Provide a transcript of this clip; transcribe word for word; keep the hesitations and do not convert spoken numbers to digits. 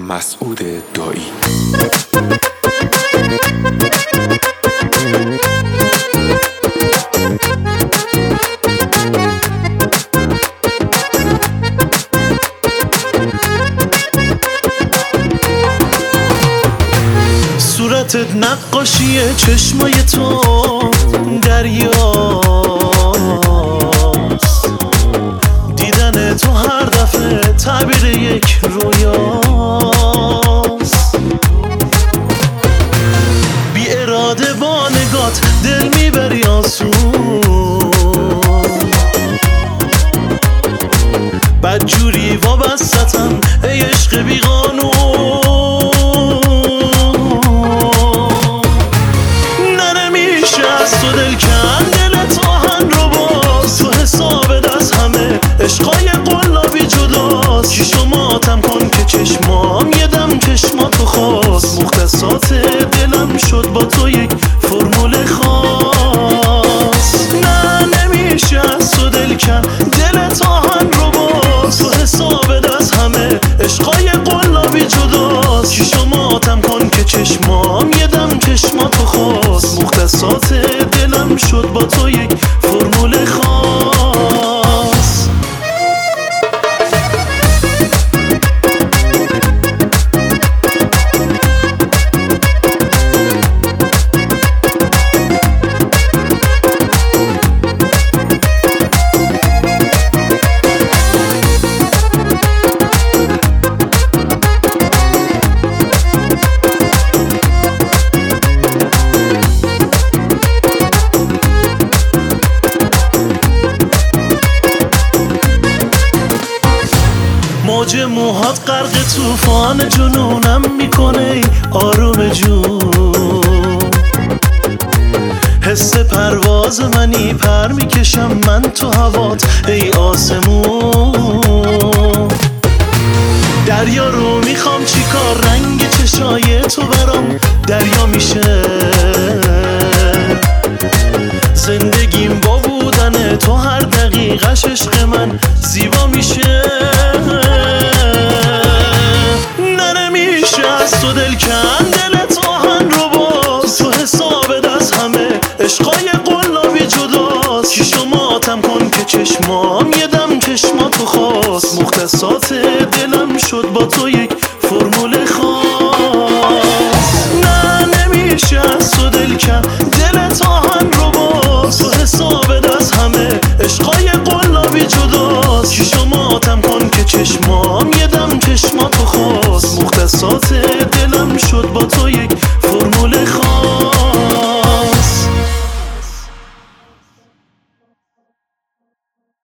مسعود دایی. صورتت نقاشی چشمای تو دریاست، دیدن تو هر دفعه تعبیر یک رویاست. بی اراده با نگات دل میبری آسون، بدجوری وابستم ای عشق بی قانون. تو دل کن دلت آهن رو باز، تو حساب دست همه عشقای قلابی جداست. کی شماتم کن که چشمام یه دم چشماتو خواست، مختصات دلم شد با تو یک فرمول خاص. نه نمیشه از تو دل کن دلت آهن رو باز، تو حساب دست همه عشقای قلابی جداست. کی شماتم کن که چشمام یه دم چشماتو خواست، مختصات دلم شد با تو یک فرمول خاص. موج موهات غرق طوفان جنونم میکنه آروم جون، حس پرواز منی پر میکشم من تو هوات ای آسمون. دریا رو میخوام چیکار رنگ چشای تو برام دریا میشه، زندگیم با بودن تو هر دقیقش عشق من زیبا میشه. تو دل کن دلت آهن رو باز، تو حساب دست همه عشقای قلابی جداست. کی شماتم کن که چشمام یه دم چشماتو خواست، مختصات دلم شد با تو یک فرمول خاص. نه نمیشه از تو دل کن دلت آهن رو باز، تو حساب دست همه عشقای قلابی جداست. کی شماتم کن که چشمام یه دم چشماتو خواست، مختصات دلم شد با تو یک